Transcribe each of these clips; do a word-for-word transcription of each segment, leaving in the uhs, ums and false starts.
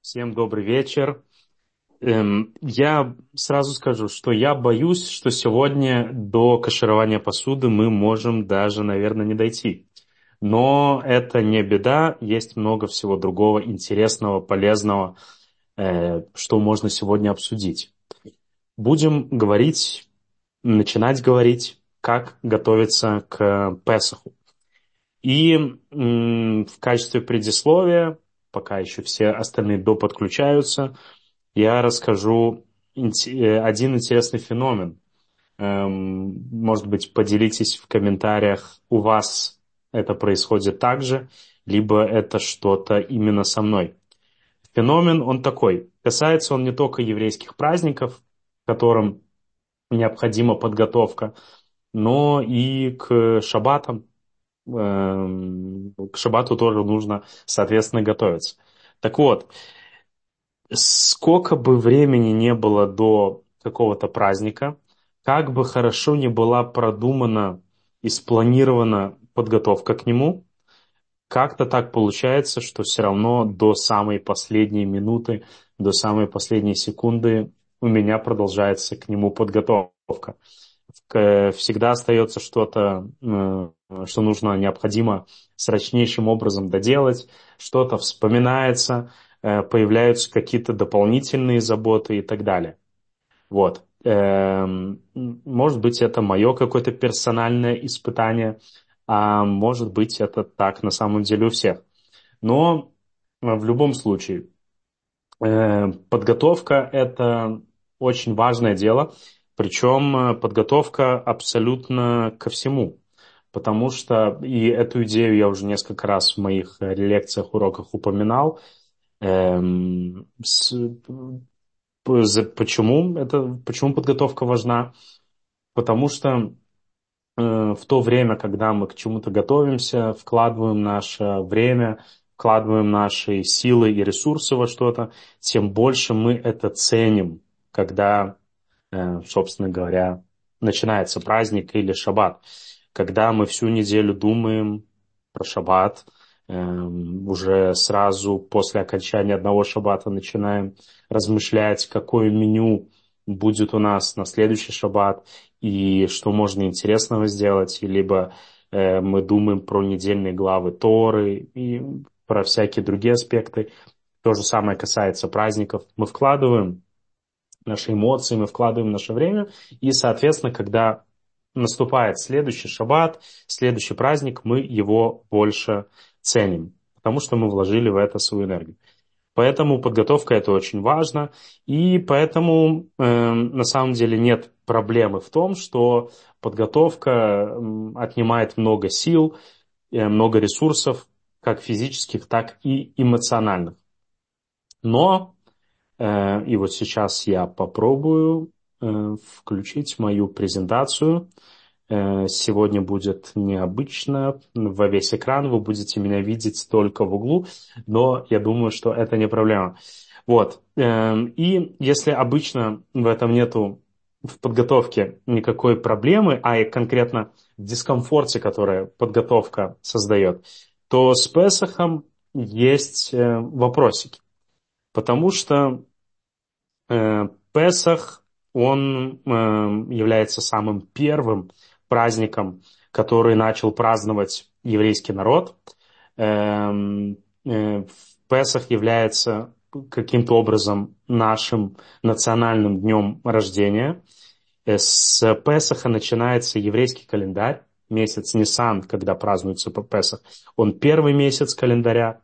Всем добрый вечер. Эм, я сразу скажу, что я боюсь, что сегодня до каширования посуды мы можем даже, наверное, не дойти. Но это не беда, есть много всего другого интересного, полезного, э, что можно сегодня обсудить. Будем говорить, начинать говорить, как готовиться к Песаху. И м, в качестве предисловия, пока еще все остальные доподключаются, я расскажу инте- э, один интересный феномен. Эм, Может быть, поделитесь в комментариях, у вас это происходит так же, либо это что-то именно со мной. Феномен, он такой. Касается он не только еврейских праздников, которым необходима подготовка, но и к шаббатам. Эм, К шаббату тоже нужно, соответственно, готовиться. Так вот, сколько бы времени не было до какого-то праздника, как бы хорошо ни была продумана и спланирована подготовка к нему, как-то так получается, что все равно до самой последней минуты, до самой последней секунды у меня продолжается к нему подготовка. К- Всегда остается что-то, э, что нужно, необходимо срочнейшим образом доделать, что-то вспоминается, э, появляются какие-то дополнительные заботы и так далее. Вот. Эм, Может быть, это мое какое-то персональное испытание, а может быть, это так на самом деле у всех. Но э, в любом случае, Э, подготовка– это очень важное дело, причем э, подготовка абсолютно ко всему, потому что, и эту идею я уже несколько раз в моих э, лекциях, уроках упоминал. Эм, с- п- за- почему это, почему подготовка важна? Потому что э, в то время, когда мы к чему-то готовимся, вкладываем наше время, вкладываем наши силы и ресурсы во что-то, тем больше мы это ценим, когда, э, собственно говоря, начинается праздник или шаббат. Когда мы всю неделю думаем про шаббат, эм, уже сразу после окончания одного шаббата начинаем размышлять, какое меню будет у нас на следующий шаббат, и что можно интересного сделать, и либо э, мы думаем про недельные главы Торы и про всякие другие аспекты. То же самое касается праздников. Мы вкладываем наши эмоции, мы вкладываем наше время, и, соответственно, когда наступает следующий шаббат, следующий праздник, мы его больше ценим, потому что мы вложили в это свою энергию. Поэтому подготовка это очень важно, и поэтому э, на самом деле нет проблемы в том, что подготовка м, отнимает много сил, э, много ресурсов, как физических, так и эмоциональных. Но, э, и вот сейчас я попробую э, включить мою презентацию. Э, Сегодня будет необычно, во весь экран вы будете меня видеть только в углу, но я думаю, что это не проблема. Вот. Эм, И если обычно в этом нету в подготовке никакой проблемы, а и конкретно в дискомфорте, который подготовка создает, то с Песохом есть э, вопросики. Потому что Э, Песах, он э, является самым первым праздником, который начал праздновать еврейский народ. Эм, э, Песах является каким-то образом нашим национальным днем рождения. Э, С Песаха начинается еврейский календарь, месяц Нисан, когда празднуется Песах. Он первый месяц календаря,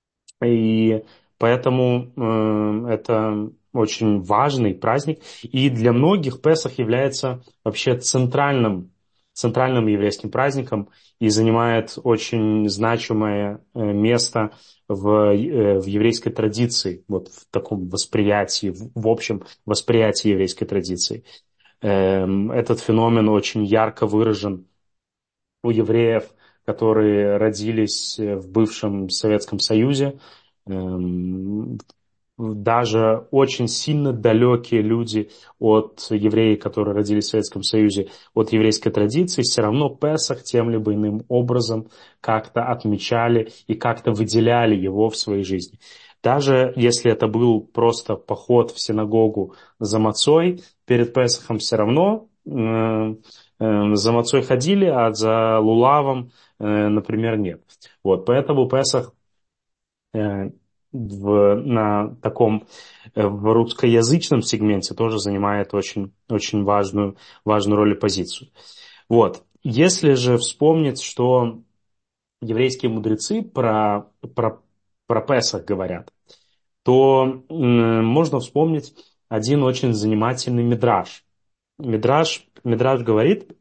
и поэтому э, это очень важный праздник. И для многих Песах является вообще центральным, центральным еврейским праздником и занимает очень значимое э, место в, э, в еврейской традиции, вот в таком восприятии, в, в общем восприятии еврейской традиции. Эм, Этот феномен очень ярко выражен у евреев, которые родились э, в бывшем Советском Союзе. Эм, Даже очень сильно далекие люди от евреев, которые родились в Советском Союзе, от еврейской традиции, все равно Песах тем либо иным образом как-то отмечали и как-то выделяли его в своей жизни. Даже если это был просто поход в синагогу за мацой, перед Песахом все равно э, э, за мацой ходили, а за лулавом, э, например, нет. Вот, поэтому Песах э, в, на таком э, в русскоязычном сегменте тоже занимает очень, очень важную, важную роль и позицию. Вот. Если же вспомнить, что еврейские мудрецы про, про, про Песах говорят, то м, можно вспомнить один очень занимательный мидраш. Мидраш, мидраш говорит,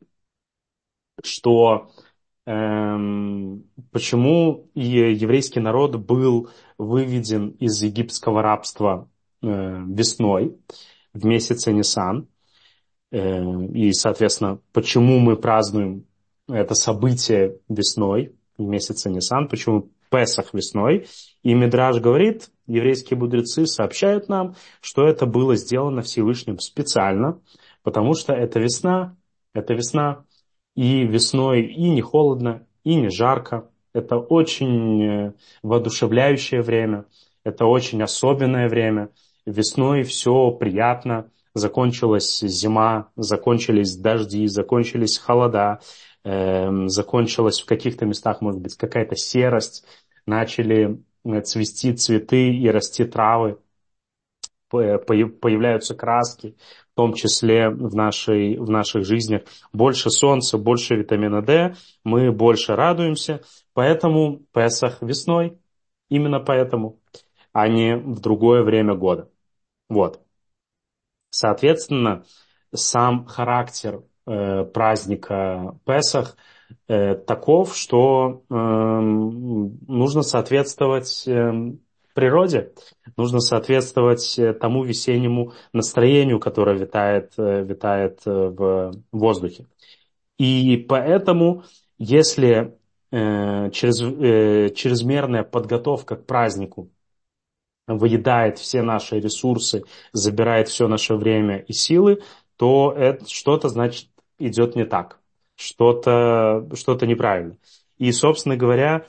что эм, почему е- еврейский народ был выведен из египетского рабства э, весной в месяце Нисан. Э, и, соответственно, почему мы празднуем это событие весной, в месяце Нисан, почему Песах весной. И Мидраш говорит, еврейские мудрецы сообщают нам, что это было сделано Всевышним специально, потому что это весна, это весна, и весной и не холодно, и не жарко. Это очень э, воодушевляющее время, это очень особенное время. Весной все приятно, закончилась зима, закончились дожди, закончились холода, эм, закончилась в каких-то местах, может быть, какая-то серость, начали э, цвести цветы и расти травы, по- по- появляются краски, в том числе в, нашей, в наших жизнях. Больше солнца, больше витамина D, мы больше радуемся, поэтому Песах весной, именно поэтому, а не в другое время года. Вот. Соответственно, сам характер э, праздника Песах э, таков, что э, нужно соответствовать э, природе, нужно соответствовать э, тому весеннему настроению, которое витает, э, витает э, в воздухе. И поэтому, если э, через, э, чрезмерная подготовка к празднику выедает все наши ресурсы, забирает все наше время и силы, то это что-то, значит, идет не так, что-то что-то неправильно. И, собственно говоря,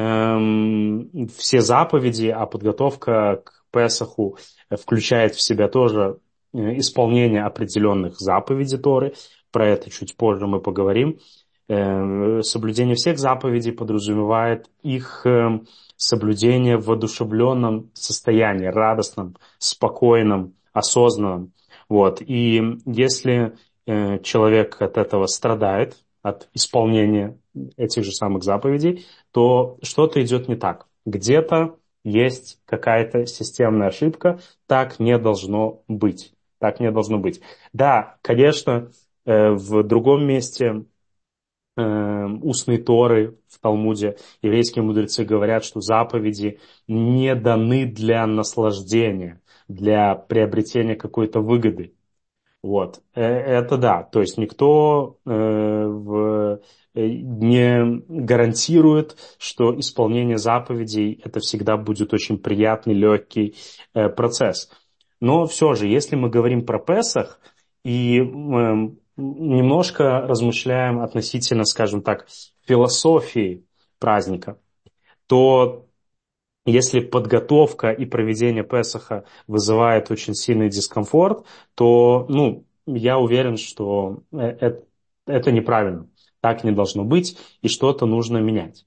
эм, все заповеди, а подготовка к Песаху включает в себя тоже э, исполнение определенных заповедей Торы, про это чуть позже мы поговорим. Э, Соблюдение всех заповедей подразумевает их эм, соблюдение в воодушевленном состоянии, радостном, спокойном, осознанном. Вот. И если э, человек от этого страдает, от исполнения этих же самых заповедей, то что-то идет не так. Где-то есть какая-то системная ошибка, так не должно быть. Так не должно быть. Да, конечно, э, в другом месте э, устной Торы в Талмуде еврейские мудрецы говорят, что заповеди не даны для наслаждения, для приобретения какой-то выгоды. Вот. Э, Это да. То есть никто э, в, э, не гарантирует, что исполнение заповедей это всегда будет очень приятный, легкий э, процесс. Но все же, если мы говорим про Песах и эм, немножко размышляем относительно, скажем так, философии праздника, то если подготовка и проведение Песаха вызывает очень сильный дискомфорт, то, ну, я уверен, что э- э- это неправильно. Так не должно быть, и что-то нужно менять.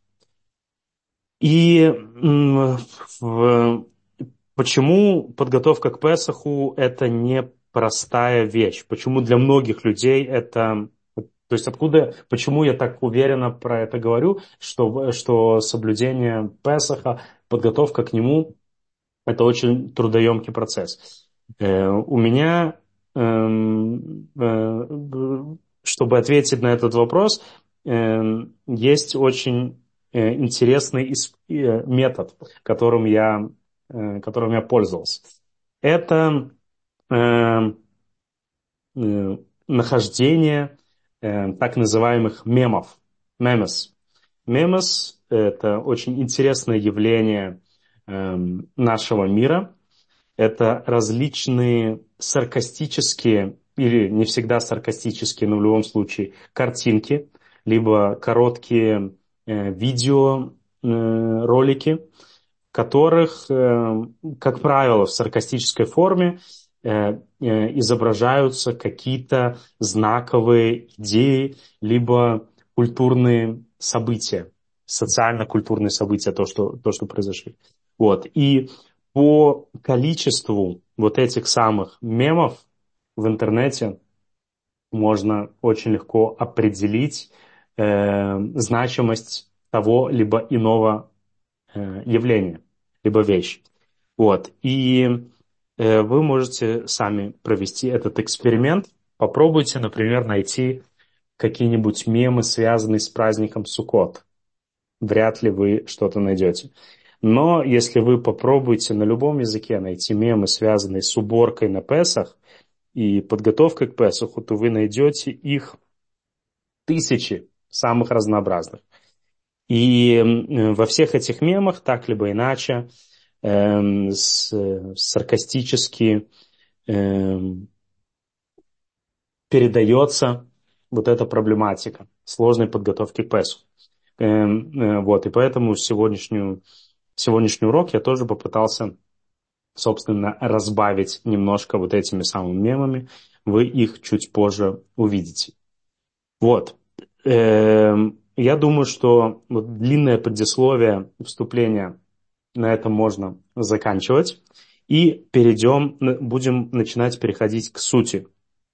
И м, в- почему подготовка к Песаху это не простая вещь? Почему для многих людей это... То есть откуда, почему я так уверенно про это говорю, что, что соблюдение Песаха, подготовка к нему это очень трудоемкий процесс. Э, У меня, эм, э, чтобы ответить на этот вопрос, эм, есть очень э, интересный ис- э, метод, которым я, э, которым я пользовался. Это эм, э, нахождение э, так называемых мемов, мемес. Мемес — это очень интересное явление эм, нашего мира, это различные саркастические, или не всегда саркастические, но в любом случае, картинки, либо короткие э, видео, э, ролики, которых, э, как правило, в саркастической форме э, э, изображаются какие-то знаковые идеи, либо культурные события, социально-культурные события, то, что, то, что произошли. Вот. И по количеству вот этих самых мемов в интернете можно очень легко определить э, значимость того либо иного э, явления, либо вещи. Вот. И э, вы можете сами провести этот эксперимент. Попробуйте, например, найти какие-нибудь мемы, связанные с праздником Суккот. Вряд ли вы что-то найдете. Но если вы попробуете на любом языке найти мемы, связанные с уборкой на Песах и подготовкой к Песаху, то вы найдете их тысячи самых разнообразных. И э, во всех этих мемах, так либо иначе, эм, с, саркастически эм, передается вот эта проблематика сложной подготовки к Песу. Эм, э, вот, и поэтому сегодняшнюю, сегодняшний урок я тоже попытался, собственно, разбавить немножко вот этими самыми мемами. Вы их чуть позже увидите. Вот. Эм, я думаю, что вот длинное предисловие вступления на этом можно заканчивать. И перейдем, будем начинать переходить к сути.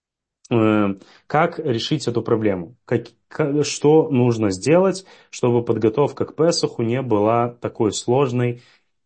Э, Как решить эту проблему? Как, как- что нужно сделать, чтобы подготовка к Песаху не была такой сложной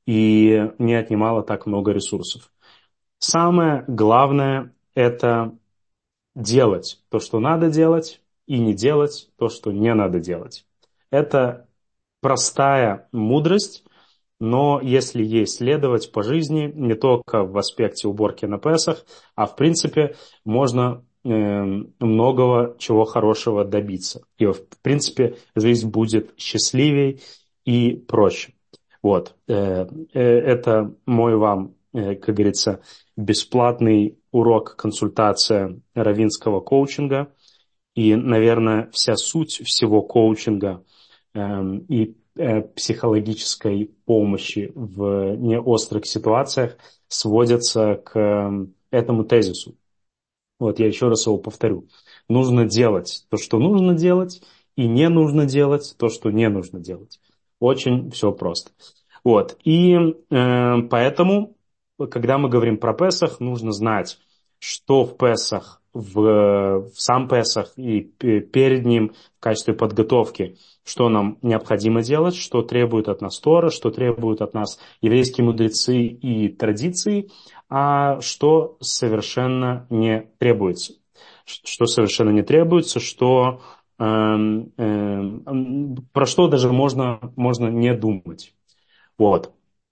и не отнимала так много ресурсов? Самое главное – это делать то, что надо делать, и не делать то, что не надо делать. Это простая мудрость, но если ей следовать по жизни, не только в аспекте уборки на Песах, а в принципе можно э, многого чего хорошего добиться. И в принципе жизнь будет счастливей и проще. Вот. Э, э, это мой вам, э, как говорится, бесплатный урок, консультация раввинского коучинга. И, наверное, вся суть всего коучинга эм, и э, психологической помощи в неострых ситуациях сводится к эм, этому тезису. Вот я еще раз его повторю. Нужно делать то, что нужно делать, и не нужно делать то, что не нужно делать. Очень все просто. Вот. И э, поэтому, когда мы говорим про Песах, нужно знать, что в Песах, в, в сам Песах и п- перед ним в качестве подготовки, что нам необходимо делать, что требует от нас Тора, что требуют от нас еврейские мудрецы и традиции, а что совершенно не требуется. Что совершенно не требуется, что эм, эм, про что даже можно, можно не думать. Вот.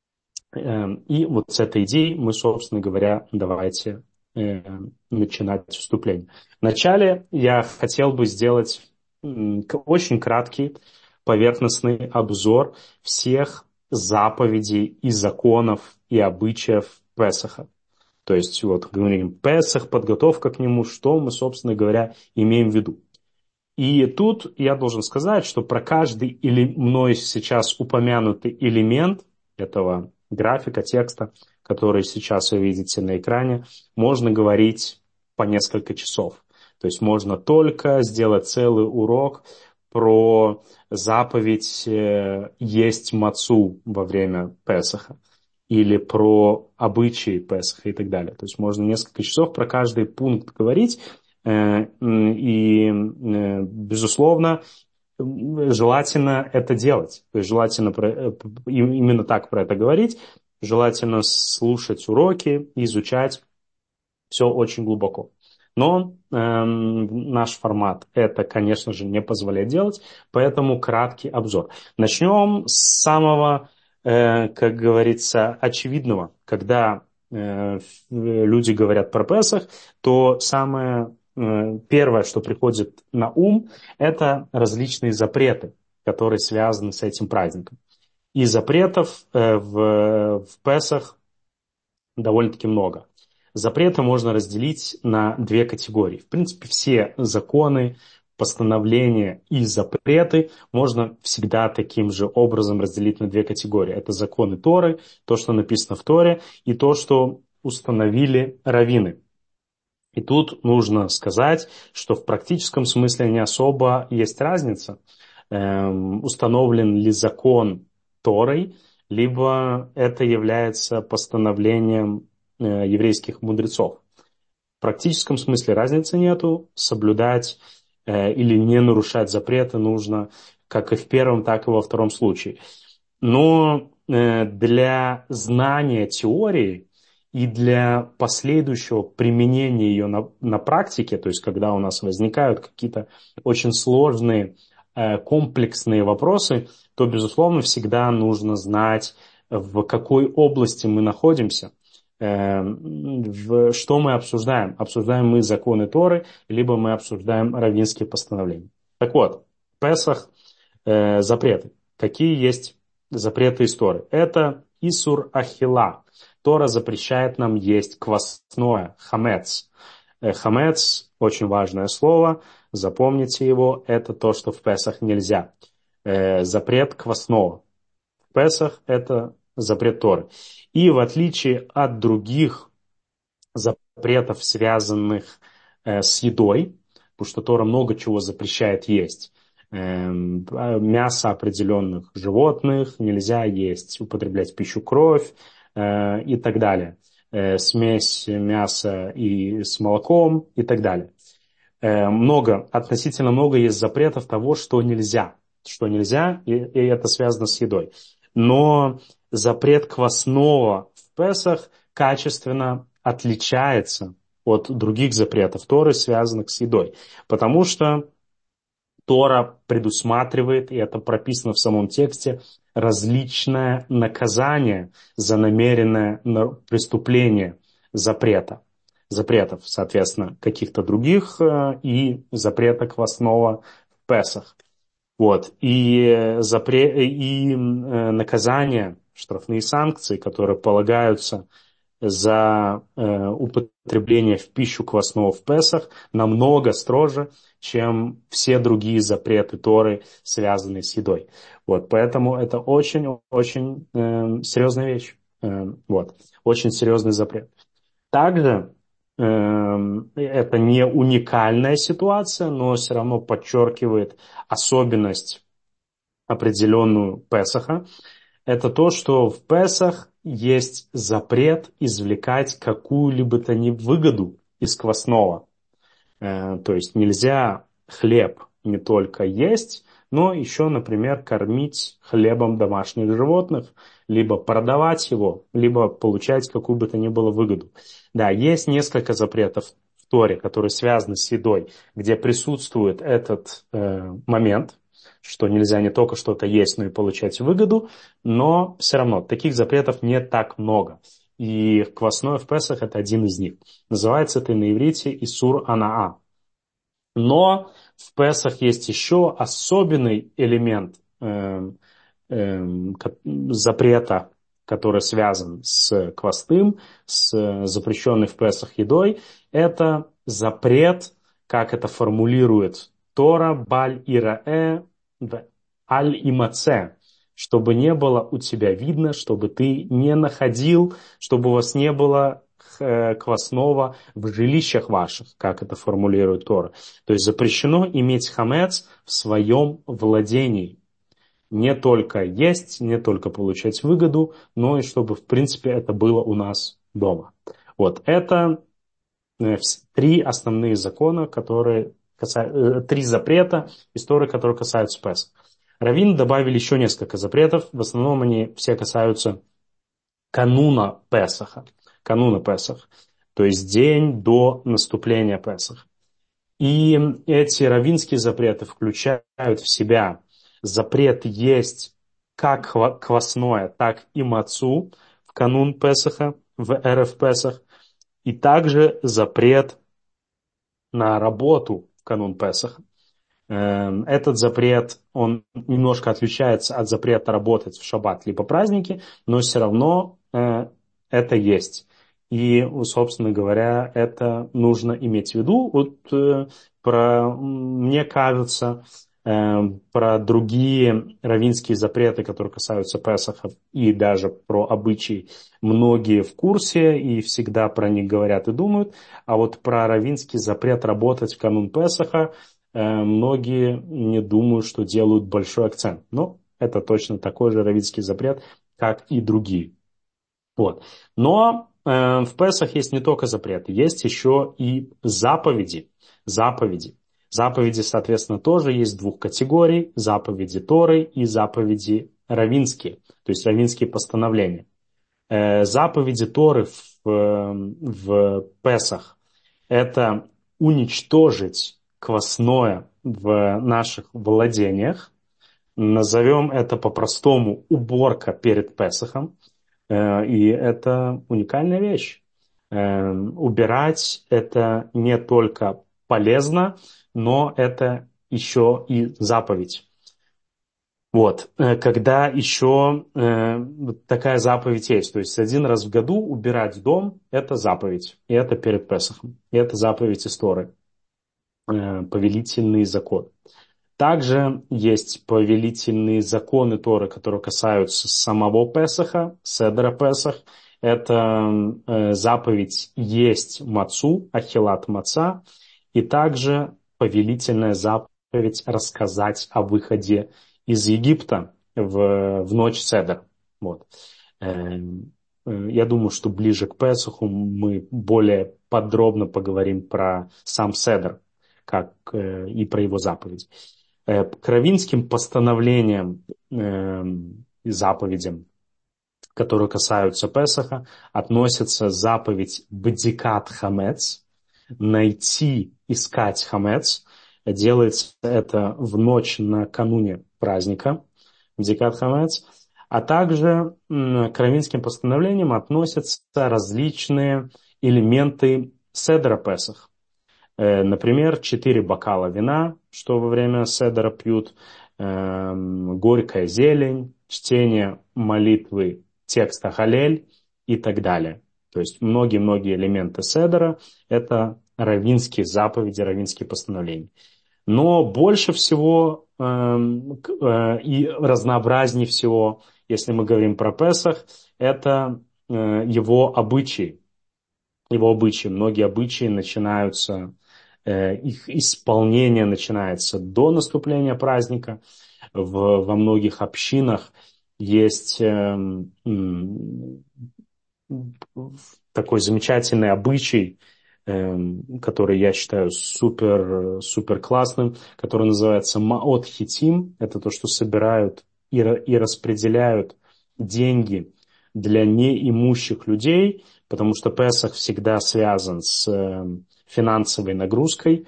Эм, И вот с этой идеей мы, собственно говоря, давайте э, начинать вступление. Вначале я хотел бы сделать м, к- очень краткий поверхностный обзор всех заповедей и законов и обычаев Песаха. То есть вот говорим Песах, подготовка к нему, что мы, собственно говоря, имеем в виду. И тут я должен сказать, что про каждый или мной сейчас упомянутый элемент этого графика, текста, который сейчас вы видите на экране, можно говорить по несколько часов. То есть можно только сделать целый урок про заповедь э, есть мацу во время Песаха или про обычаи Песаха и так далее. То есть можно несколько часов про каждый пункт говорить, Э, и, э, безусловно, желательно это делать. То есть желательно про- э, именно так про это говорить. Желательно слушать уроки, изучать все очень глубоко. Но эм, наш формат это, конечно же, не позволяет делать, поэтому краткий обзор. Начнем с самого, э, как говорится, очевидного. Когда э, люди говорят про Песах, то самое э, первое, что приходит на ум, это различные запреты, которые связаны с этим праздником. И запретов э, в, в Песах довольно-таки много. Запреты можно разделить на две категории. В принципе, все законы, постановления и запреты можно всегда таким же образом разделить на две категории. Это законы Торы, то, что написано в Торе, и то, что установили раввины. И тут нужно сказать, что в практическом смысле не особо есть разница, эм, установлен ли закон Торой, либо это является постановлением э, еврейских мудрецов. В практическом смысле разницы нету, соблюдать э, или не нарушать запреты нужно как и в первом, так и во втором случае. Но э, для знания теории и для последующего применения ее на, на практике, то есть когда у нас возникают какие-то очень сложные, э, комплексные вопросы, то, безусловно, всегда нужно знать, в какой области мы находимся, э, в, что мы обсуждаем. Обсуждаем мы законы Торы, либо мы обсуждаем раввинские постановления. Так вот, Песах, э, запреты. Какие есть запреты из Торы? Это Исур Ахила. Тора запрещает нам есть квасное, хамец. Э, Хамец, очень важное слово, запомните его, это то, что в Песах нельзя. Э, Запрет квасного. В Песах это запрет Торы. И в отличие от других запретов, связанных э, с едой, потому что Тора много чего запрещает есть. Эм, а Мясо определенных животных нельзя есть, употреблять в пищу кровь э, и так далее. Э, Смесь мяса и с молоком и так далее. Э, Много, относительно много есть запретов того, что нельзя. Что нельзя, и, и это связано с едой. Но запрет квасного в Песах качественно отличается от других запретов Торы, связанных с едой. Потому что Тора предусматривает, и это прописано в самом тексте, различное наказание за намеренное преступление запрета. Запретов, соответственно, каких-то других э, и запрета квасного в Песах. Вот. И, запре... и э, наказания, штрафные санкции, которые полагаются за э, употребление в пищу квасного в Песах, намного строже, чем все другие запреты Торы, связанные с едой. Вот. Поэтому это очень-очень э, серьезная вещь. Э, вот. Очень серьезный запрет. Также э, это не уникальная ситуация, но все равно подчеркивает особенность определенную Песаха. Это то, что в Песах есть запрет извлекать какую-либо то ни выгоду из квасного. Э, То есть нельзя хлеб не только есть, но еще, например, кормить хлебом домашних животных, либо продавать его, либо получать какую бы то ни было выгоду. Да, есть несколько запретов в Торе, которые связаны с едой, где присутствует этот э, момент, что нельзя не только что-то есть, но и получать выгоду, но все равно таких запретов не так много. И квасное в Песах это один из них. Называется это на иврите Исур Анаа. Но в Песах есть еще особенный элемент эм, эм, ко- запрета, который связан с квасным, с запрещенной в Песах едой. Это запрет, как это формулирует Тора, баль ираэ, в аль имаце, чтобы не было у тебя видно, чтобы ты не находил, чтобы у вас не было э, квасного в жилищах ваших, как это формулирует Тора. То есть запрещено иметь хамец в своем владении. Не только есть, не только получать выгоду, но и чтобы, в принципе, это было у нас дома. Вот это э, вс- три основные закона, которые касаются, три запрета истории, которые касаются Песах. Раввины добавили еще несколько запретов. В основном они все касаются кануна Песаха. Кануна Песах. То есть день до наступления Песаха. И эти раввинские запреты включают в себя запрет есть как хва- квасное, так и мацу в канун Песаха, в эрев Песах. И также запрет на работу в канун Песаха. Эм, Этот запрет, он немножко отличается от запрета работать в шаббат либо праздники, но все равно э, это есть. И, собственно говоря, это нужно иметь в виду. Вот, э, про, мне кажется, э, про другие раввинские запреты, которые касаются Песаха, и даже про обычаи, многие в курсе и всегда про них говорят и думают. А вот про раввинский запрет работать в канун Песаха э, многие не думают, что делают большой акцент. Но это точно такой же раввинский запрет, как и другие. Вот. Но э, в Песах есть не только запреты, есть еще и заповеди. Заповеди. Заповеди, соответственно, тоже есть двух категорий. Заповеди Торы и заповеди раввинские, то есть раввинские постановления. Э, заповеди Торы в, э, в Песах — это уничтожить квасное в наших владениях. Назовем это по-простому уборка перед Песахом. Э, И это уникальная вещь. Э, Убирать — это не только полезно, но это еще и заповедь. Вот, Э, когда еще э, вот такая заповедь есть, то есть один раз в году убирать дом — это заповедь, и это перед Песохом, и это заповедь истории, повелительный закон. Также есть повелительные законы Торы, которые касаются самого Песаха, Седера Песах. Это э, заповедь есть мацу, ахилат маца, и также повелительная заповедь рассказать о выходе из Египта в, в ночь Седер. Вот. Эм, э, Я думаю, что ближе к Песаху мы более подробно поговорим про сам Седер, как э, и про его заповедь. Э, К раввинским постановлениям э, и заповедям, которые касаются Песаха, относится заповедь Бдикат Хамец, найти, искать Хамец. Делается это в ночь накануне праздника Бдикат Хамец. А также м, к раввинским постановлениям относятся различные элементы Седра Песах. Э, Например, четыре бокала вина, что во время седера пьют, эм, горькая зелень, чтение молитвы текста Халель и так далее. То есть многие-многие элементы седера — это раввинские заповеди, раввинские постановления. Но больше всего эм, к- э, и разнообразнее всего, если мы говорим про Песах, это э, его обычаи его обычаи. Многие обычаи начинаются, э, их исполнение начинается до наступления праздника. В, во многих общинах есть эм, м, такой замечательный обычай, эм, который я считаю супер, супер классным, который называется Маот Хитим. Это то, что собирают и, ра- и распределяют деньги для неимущих людей, потому что Песах всегда связан с эм, финансовой нагрузкой.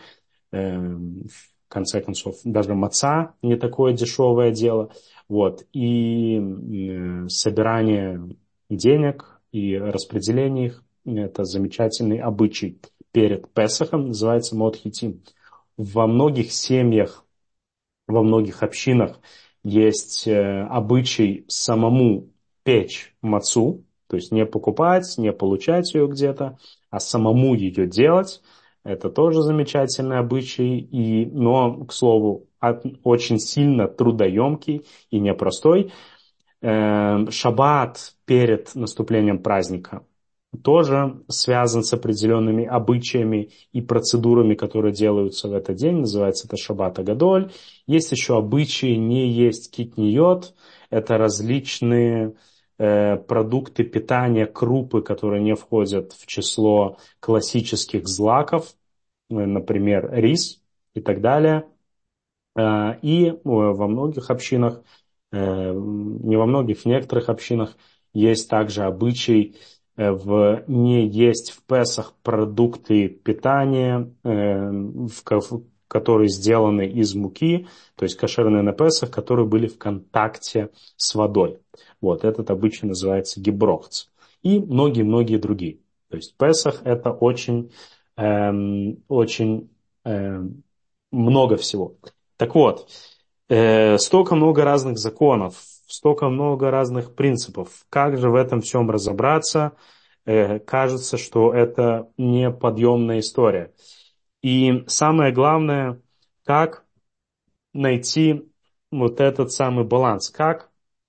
Эм, В конце концов, даже маца не такое дешевое дело. Вот. И э, собирание денег и распределение их — это замечательный обычай перед Песахом, называется Модхитим. Во многих семьях, во многих общинах есть э, обычай самому печь мацу, то есть не покупать, не получать ее где-то, а самому ее делать. Это тоже замечательный обычай, и, но, к слову, от- очень сильно трудоемкий и непростой. Э, Шаббат перед наступлением праздника тоже связан с определенными обычаями и процедурами, которые делаются в этот день. Называется это Шаббат Агадоль. Есть еще обычаи не есть китниот. Это различные э, продукты питания, крупы, которые не входят в число классических злаков, э, например, рис и так далее. Э, И э, во многих общинах, э, не во многих, в некоторых общинах есть также обычай э, в не есть в Песах продукты питания, э, в ко- в- которые сделаны из муки, то есть кошерные на Песах, которые были в контакте с водой. Вот, этот обычай называется гиброхц. И многие-многие другие. То есть Песах — это очень, эм, очень эм, много всего. Так вот, э, столько много разных законов, столько много разных принципов. Как же в этом всем разобраться? Э, кажется, что это неподъемная история. И самое главное, как найти вот этот самый баланс, как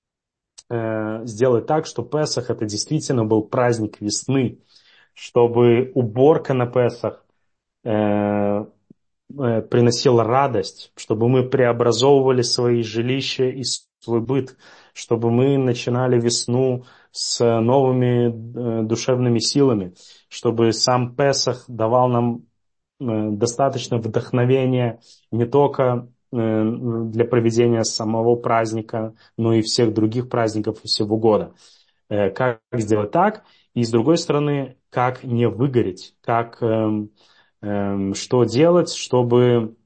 э, сделать так, что Песах это действительно был праздник весны, чтобы уборка на Песах э, э, приносила радость, чтобы мы преобразовывали свои жилища и свой быт, чтобы мы начинали весну с новыми э, душевными силами, чтобы сам Песах давал нам э, достаточно вдохновения не только э, для проведения самого праздника, но и всех других праздников всего года. Э, Как сделать так? И с другой стороны, как не выгореть, как эм, эм, что делать, чтобы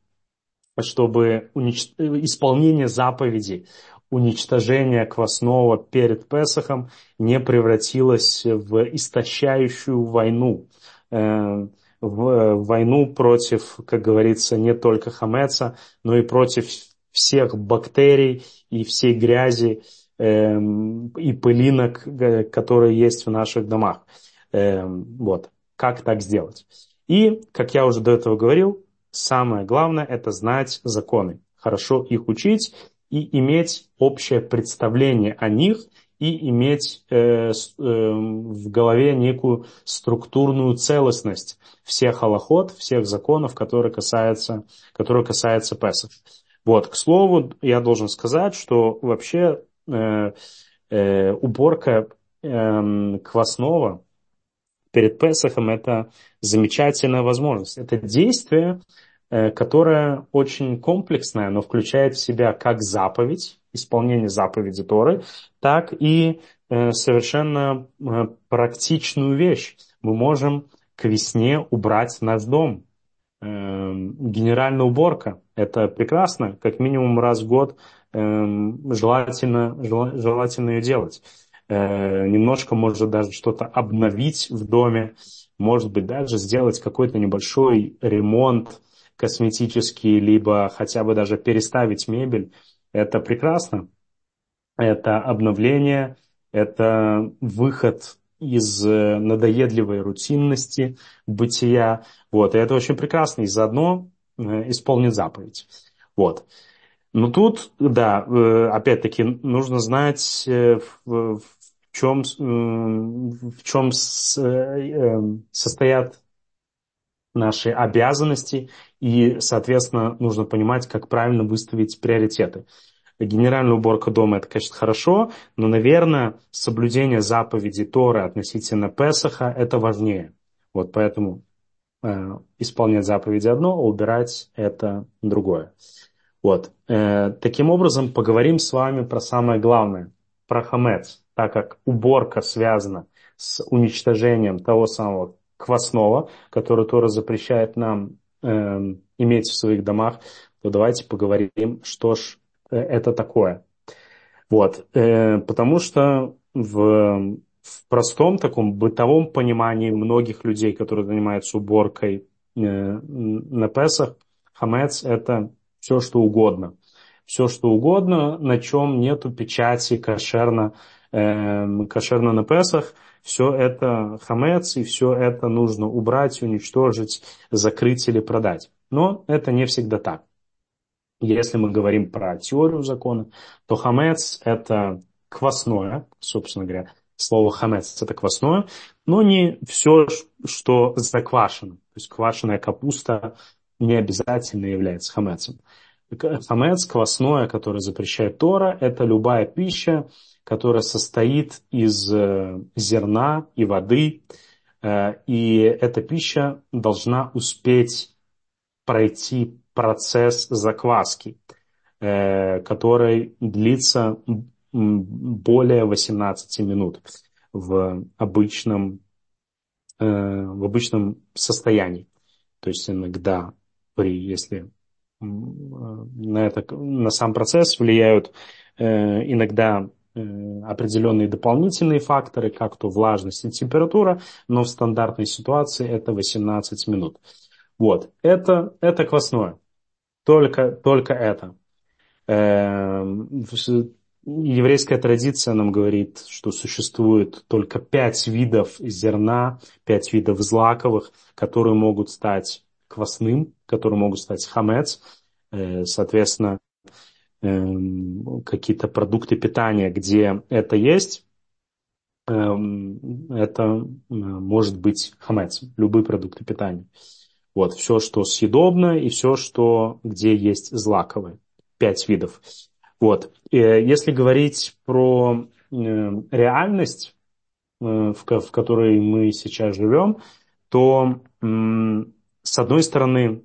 чтобы унич- исполнение заповеди, уничтожение квасного перед Песохом не превратилось в истощающую войну, э, в войну против, как говорится, не только хамеца, но и против всех бактерий и всей грязи э, и пылинок, э, которые есть в наших домах. Э, вот. Как так сделать? И, как я уже до этого говорил, самое главное – это знать законы, хорошо их учить и иметь общее представление о них, и иметь э, с- э, в голове некую структурную целостность всех алахот, всех законов, которые касаются, которые касаются Песах. Вот, к слову, я должен сказать, что вообще э, э, уборка э, квасного перед Песохом это замечательная возможность. Это действие, э, которое очень комплексное, но включает в себя как заповедь, исполнение заповеди Торы, так и э, совершенно э, практичную вещь. Мы можем к весне убрать наш дом. Эм, Генеральная уборка – это прекрасно, как минимум раз в год эм, желательно, жела- желательно ее делать. Э, Немножко может даже что-то обновить в доме, может быть даже сделать какой-то небольшой ремонт косметический, либо хотя бы даже переставить мебель. Это прекрасно, это обновление, это выход из э, надоедливой рутинности бытия. Вот, и это очень прекрасно. И заодно э, исполнить заповедь. Вот. Но тут, да, э, опять-таки, нужно знать, э, в, в чем, с- м, в чем с- э, э, состоят наши обязанности, и, соответственно, нужно понимать, как правильно выставить приоритеты. Генеральная уборка дома это, конечно, хорошо, но, наверное, соблюдение заповедей Торы относительно Песаха это важнее. Вот поэтому э, исполнять заповеди одно, а убирать это другое. Вот. Э, таким образом, поговорим с вами про самое главное, про хамец, так как уборка связана с уничтожением того самого квасного, который Тора запрещает нам эм, иметь в своих домах, то давайте поговорим, что ж э, это такое. Вот, э, потому что в, в простом таком бытовом понимании многих людей, которые занимаются уборкой э, на Песах, хамец это все, что угодно. Все, что угодно, на чем нету печати кошерно, э, кошерно на Песах, все это хамец, и все это нужно убрать, уничтожить, закрыть или продать. Но это не всегда так. Если мы говорим про теорию закона, то хамец – это квасное, собственно говоря. Слово хамец – это квасное, но не все, что заквашено. То есть квашеная капуста не обязательно является хамецем. Хамец, квасное, которое запрещает Тора, это любая пища, которая состоит из э, зерна и воды, э, и эта пища должна успеть пройти процесс закваски, э, который длится м, более восемнадцати минут в обычном, э, в обычном состоянии. То есть иногда, при, если м, э, на, это, на сам процесс влияют э, иногда э, определенные дополнительные факторы, как то влажность и температура, но в стандартной ситуации это восемнадцать минут. Вот, это, это квасное. Только, только это. Эм, в- Еврейская традиция нам говорит, что существует только пять видов зерна, пять видов злаковых, которые могут стать квасным, которые могут стать хамец. Э, соответственно, эм, какие-то продукты питания, где это есть, эм, это э, может быть хамец, любые продукты питания. Вот, все, что съедобно, и все, что, где есть злаковые. Пять видов. Вот. Э, Если говорить про э, реальность, э, в, ко- в которой мы сейчас живем, то, м, с одной стороны,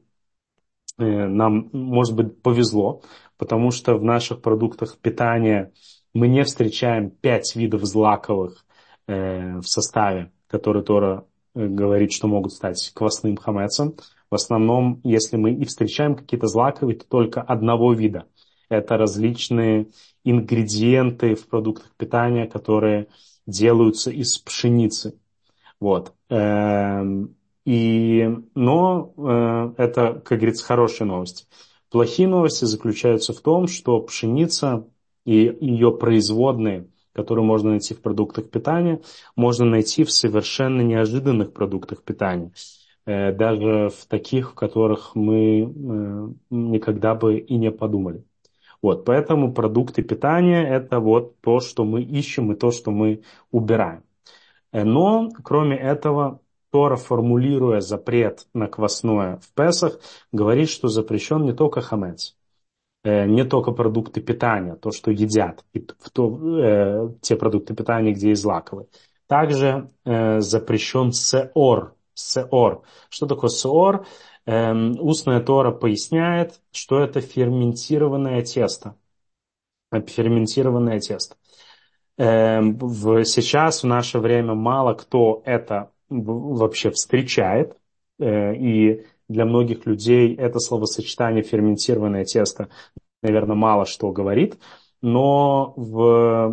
э, нам, может быть, повезло, потому что в наших продуктах питания мы не встречаем пять видов злаковых э, в составе, которые Тора э, говорит, что могут стать квасным хамецом. В основном, если мы и встречаем какие-то злаковые, то только одного вида. Это различные ингредиенты в продуктах питания, которые делаются из пшеницы. Вот. Эм, И, но э, это, как говорится, хорошие новости. Плохие новости заключаются в том, что пшеница и ее производные, которые можно найти в продуктах питания, можно найти в совершенно неожиданных продуктах питания. Э, Даже в таких, в которых мы э, никогда бы и не подумали. Вот, поэтому продукты питания – это вот то, что мы ищем и то, что мы убираем. Но, кроме этого, Тора, формулируя запрет на квасное в Песах, говорит, что запрещен не только хамец, э, не только продукты питания, то, что едят, и т- в то, э, те продукты питания, где есть злаковые. Также э, запрещен сеор. Сеор. Что такое сеор? Эм, устная Тора поясняет, что это ферментированное тесто. Э, Ферментированное тесто. Эм, в, сейчас, в наше время, мало кто это в- вообще встречает. Э, и для многих людей это словосочетание «ферментированное тесто», наверное, мало что говорит. Но, в,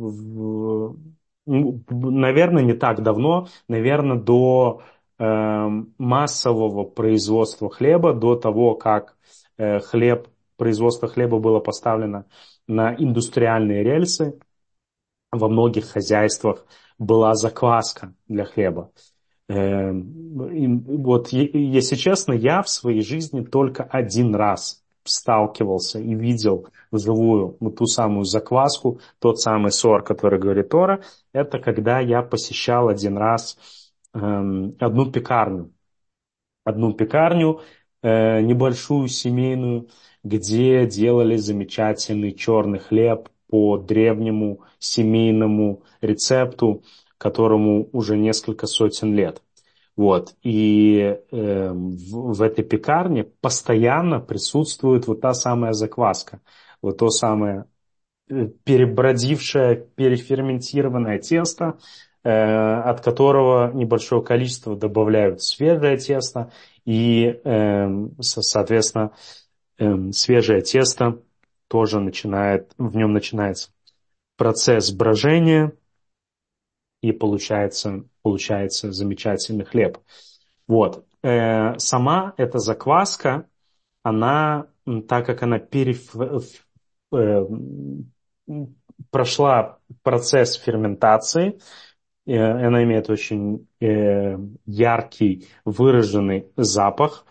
в- ну, наверное, не так давно, наверное, до эм, массового производства хлеба, до того, как э, хлеб, производство хлеба было поставлено на индустриальные рельсы, во многих хозяйствах была закваска для хлеба. Э, и Вот, е- если честно, я в своей жизни только один раз сталкивался и видел вживую вот ту самую закваску, тот самый сор, который говорит Тора. Это когда я посещал один раз эм, одну пекарню одну пекарню, э, небольшую семейную, где делали замечательный черный хлеб по древнему семейному рецепту, которому уже несколько сотен лет. Вот. И э, в, в этой пекарне постоянно присутствует вот та самая закваска, вот то самое э, перебродившее, переферментированное тесто, э, от которого небольшое количество добавляют свежее тесто, и, э, со- соответственно, э, свежее тесто тоже начинает, в нем начинается процесс брожения, и получается, получается замечательный хлеб. Вот. Э, сама эта закваска, она, м, так как она переф... ф- э, м, прошла процесс ферментации, э, она имеет очень э, яркий, выраженный запах,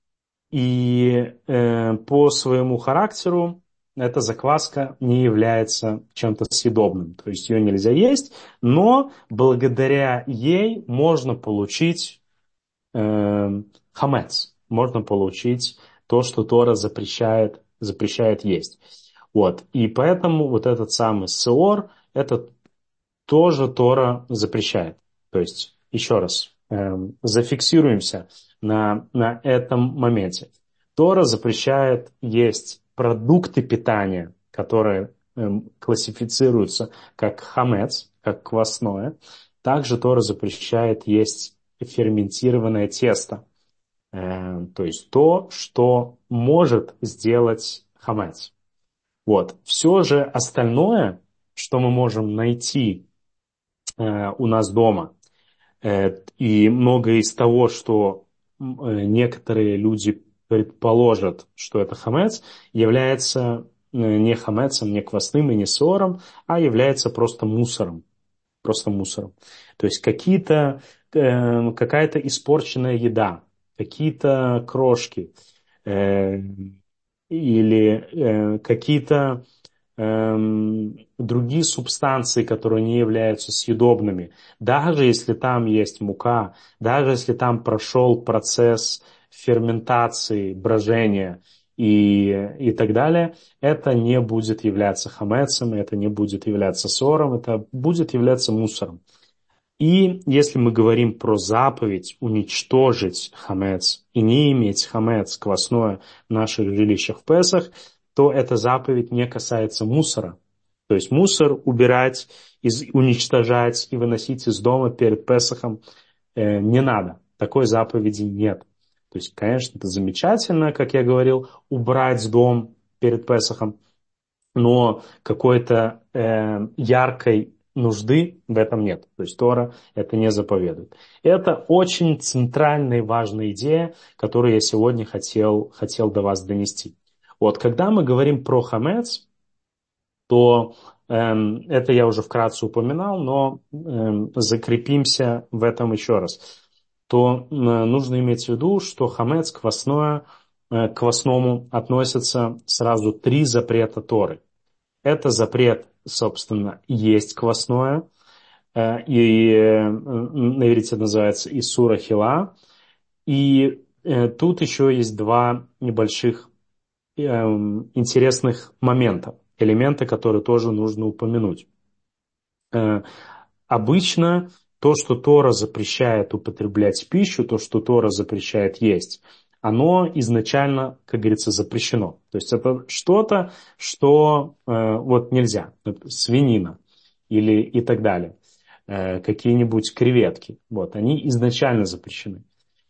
и э, по своему характеру эта закваска не является чем-то съедобным, то есть ее нельзя есть, но благодаря ей можно получить э, хамец, можно получить то, что Тора запрещает, запрещает есть. Вот. И поэтому вот этот самый сеор, это тоже Тора запрещает. То есть, еще раз, эм, зафиксируемся на, на этом моменте. Тора запрещает есть продукты питания, которые эм, классифицируются как хамец, как квасное. Также Тора запрещает есть ферментированное тесто, э, то есть то, что может сделать хамец. Вот. Все же остальное, что мы можем найти э, у нас дома, э, и многое из того, что м, э, некоторые люди предположат, что это хамец, является э, не хамецом, не квасным и не сором, а является просто мусором. Просто мусором. То есть какие-то, э, какая-то испорченная еда, какие-то крошки э, или э, какие-то эм, другие субстанции, которые не являются съедобными, даже если там есть мука, даже если там прошел процесс ферментации, брожения и, и так далее, это не будет являться хамецем, это не будет являться сором, это будет являться мусором. И если мы говорим про заповедь уничтожить хамец и не иметь хамец квасное в наших жилищах в Песах, то эта заповедь не касается мусора. То есть мусор убирать, из, уничтожать и выносить из дома перед Песахом э, не надо. Такой заповеди нет. То есть, конечно, это замечательно, как я говорил, убрать дом перед Песахом, но какой-то э, яркой нужды в этом нет. То есть Тора это не заповедует. Это очень центральная и важная идея, которую я сегодня хотел, хотел до вас донести. Вот, когда мы говорим про хамец, то эм, это я уже вкратце упоминал, но эм, закрепимся в этом еще раз. То э, нужно иметь в виду, что хамец, квасное, э, к квасному относятся сразу три запрета Торы. Это запрет, собственно, есть квасное, э, и э, на иврите это называется Исура Хила. И э, тут еще есть два небольших э, интересных момента, элемента, которые тоже нужно упомянуть. Э, Обычно то, что Тора запрещает употреблять пищу, то, что Тора запрещает есть, оно изначально, как говорится, запрещено. То есть это что-то, что э, вот нельзя. Это свинина или и так далее. Э, какие-нибудь креветки. Вот, они изначально запрещены.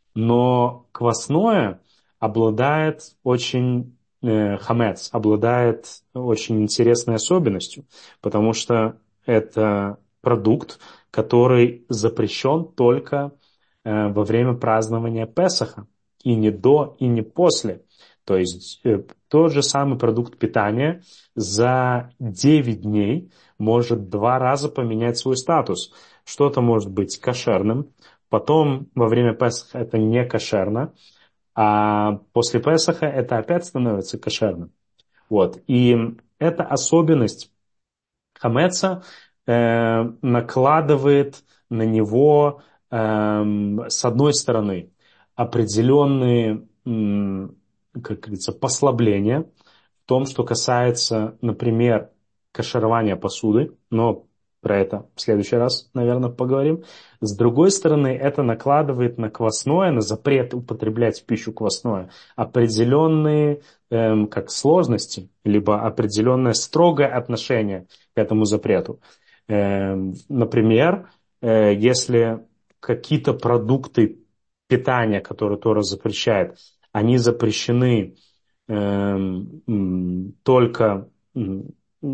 Но квасное обладает очень, э, хамец, обладает очень интересной особенностью, потому что это продукт, который запрещен только э, во время празднования Песаха, и не до, и не после. То есть э, тот же самый продукт питания за девять дней может два раза поменять свой статус. Что-то может быть кошерным, потом во время Песаха это не кошерно, а после Песаха это опять становится кошерным. Вот. И эта особенность хамеца э, накладывает на него, э, с одной стороны, определенные, м, как говорится, послабления в том, что касается, например, каширования посуды, но про это в следующий раз, наверное, поговорим. С другой стороны, это накладывает на квасное, на запрет употреблять в пищу квасное определенные эм, как сложности, либо определенное строгое отношение к этому запрету. Эм, например, э, если какие-то продукты питания, которые Тора запрещает, они запрещены эм, м, только м,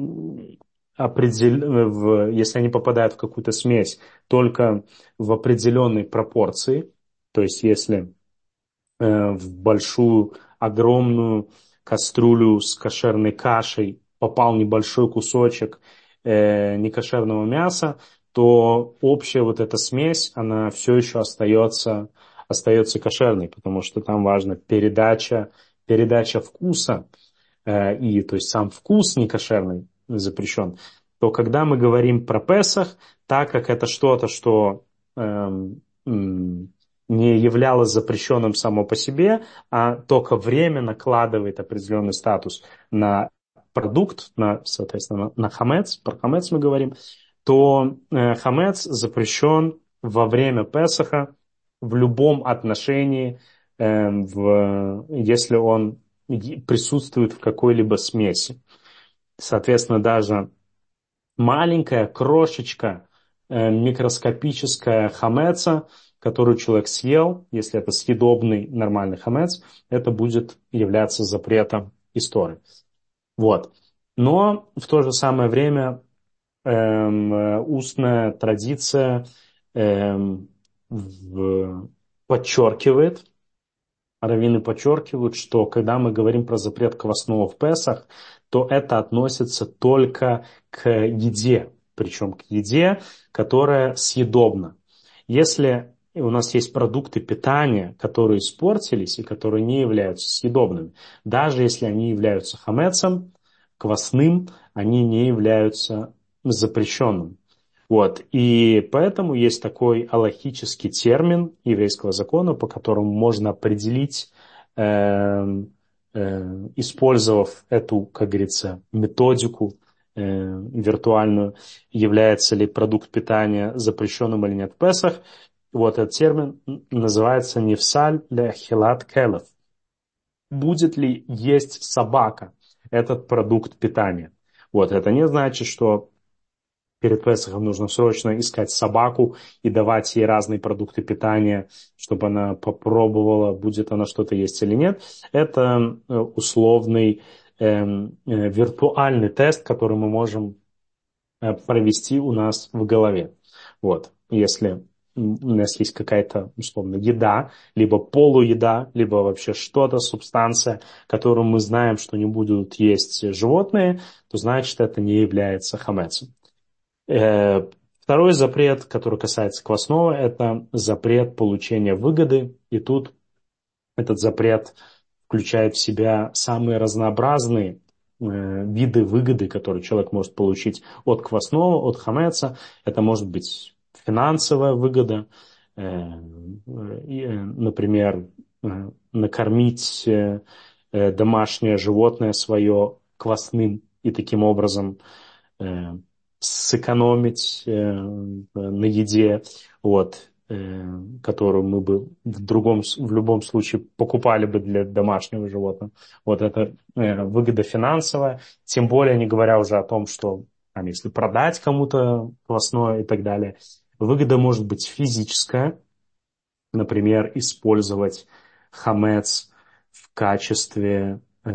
определ... в... если они попадают в какую-то смесь, только в определенной пропорции. То есть если э, в большую, огромную кастрюлю с кошерной кашей попал небольшой кусочек э, некошерного мяса, то общая вот эта смесь, она все еще остается, остается кошерной, потому что там важна передача, передача вкуса, э, и то есть сам вкус некошерный запрещен. То когда мы говорим про Песах, так как это что-то, что эм, м, не являлось запрещенным само по себе, а только время накладывает определенный статус на продукт, на, соответственно, на хамец, про хамец мы говорим, то э, хамец запрещен во время Песаха в любом отношении, э, в, если он присутствует в какой-либо смеси. Соответственно, даже маленькая крошечка э, микроскопическая хамеца, которую человек съел, если это съедобный нормальный хамец, это будет являться запретом истории. Вот. Но в то же самое время эм, э, устная традиция эм, в- подчеркивает, раввины подчеркивают, что когда мы говорим про запрет квасного в Песах, то это относится только к еде, причем к еде, которая съедобна. Если и у нас есть продукты питания, которые испортились и которые не являются съедобными. Даже если они являются хамецом, квасным, они не являются запрещенным. Вот. И поэтому есть такой алахический термин еврейского закона, по которому можно определить, э, э, использовав эту, как говорится, методику э, виртуальную, является ли продукт питания запрещенным или нет в Песах. Вот этот термин называется «нефсаль ле хилат келев». Будет ли есть собака этот продукт питания? Вот, это не значит, что перед Песохом нужно срочно искать собаку и давать ей разные продукты питания, чтобы она попробовала, будет она что-то есть или нет. Это условный э, э, виртуальный тест, который мы можем э, провести у нас в голове. Вот, если у нас есть какая-то, условно, еда, либо полуеда, либо вообще что-то, субстанция, которую мы знаем, что не будут есть животные, то значит это не является хамецом. Второй запрет, который касается квасного, это запрет получения выгоды. И тут этот запрет включает в себя самые разнообразные э, виды выгоды, которые человек может получить от квасного, от хамеца. Это может быть финансовая выгода, э, э, например, э, накормить э, домашнее животное свое квасным и таким образом э, сэкономить э, на еде, вот, э, которую мы бы в другом, в любом случае покупали бы для домашнего животного. Вот это э, выгода финансовая, тем более не говоря уже о том, что там, если продать кому-то квасное и так далее. Выгода может быть физическая, например, использовать хамец в качестве э,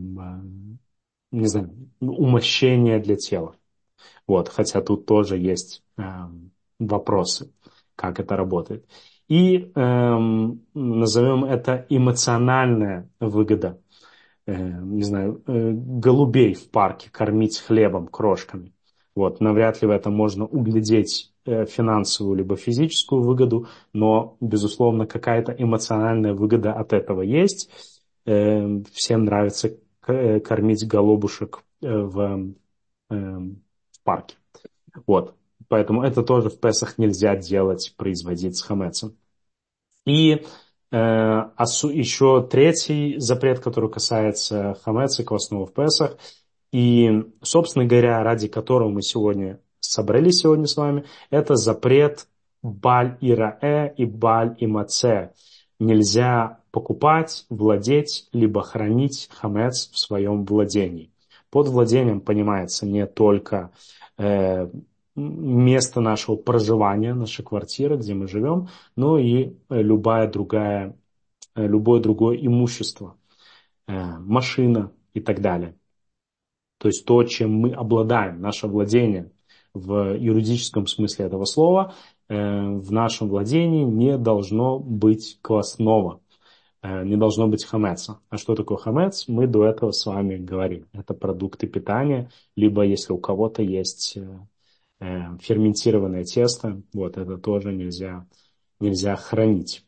не знаю, умощения для тела. Вот, хотя тут тоже есть э, вопросы, как это работает. И э, назовем это эмоциональная выгода. Э, не знаю, э, голубей в парке кормить хлебом, крошками. Вот, навряд ли в этом можно углядеть э, финансовую либо физическую выгоду, но, безусловно, какая-то эмоциональная выгода от этого есть. Э, всем нравится к- кормить голубушек э, в э, в парке. Вот. Поэтому это тоже в Песах нельзя делать, производить с хамецем. И э, осу, еще третий запрет, который касается хамеца, квасного в Песах, и, собственно говоря, ради которого мы сегодня собрались сегодня с вами, это запрет баль и раэ и баль и маце. Нельзя покупать, владеть, либо хранить хамец в своем владении. Под владением понимается не только э, место нашего проживания, наша квартира, где мы живем, но и любая другая, любое другое имущество, э, машина и так далее. То есть то, чем мы обладаем, наше владение в юридическом смысле этого слова, э, в нашем владении не должно быть квасного, э, не должно быть хамеца. А что такое хамец? Мы до этого с вами говорили. Это продукты питания, либо если у кого-то есть э, э, ферментированное тесто, вот это тоже нельзя, нельзя хранить.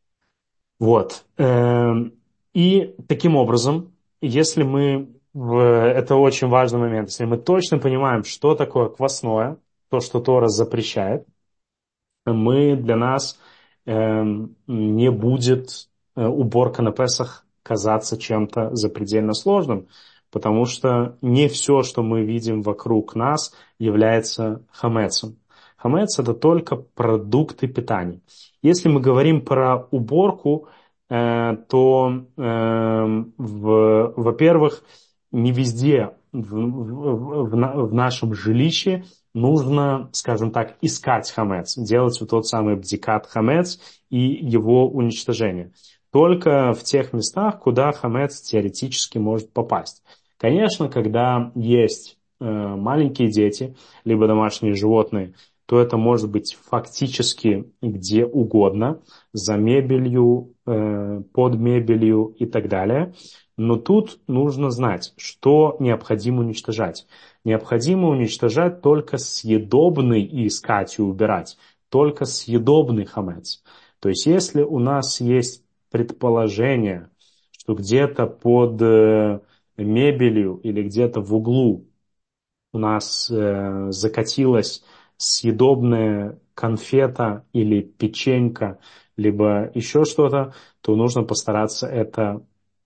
Вот. Эм, И таким образом, если мы, в- это очень важный момент, если мы точно понимаем, что такое квасное, то, что Тора запрещает, мы, для нас эм, не будет э, уборка на Песах казаться чем-то запредельно сложным, потому что не все, что мы видим вокруг нас, является хамецом. Хамец – это только продукты питания. Если мы говорим про уборку, э, то, э, в, во-первых, не везде в, в, в, на- в нашем жилище нужно, скажем так, искать хамец, делать вот тот самый бдикат хамец и его уничтожение. Только в тех местах, куда хамец теоретически может попасть. Конечно, когда есть э, маленькие дети, либо домашние животные, то это может быть фактически где угодно, за мебелью, э, под мебелью и так далее. Но тут нужно знать, что необходимо уничтожать. Необходимо уничтожать только съедобный и искать и убирать только съедобный хамец. То есть если у нас есть предположение, что где-то под э, мебелью или где-то в углу у нас э, закатилась съедобная конфета или печенька, либо еще что-то, то нужно постараться это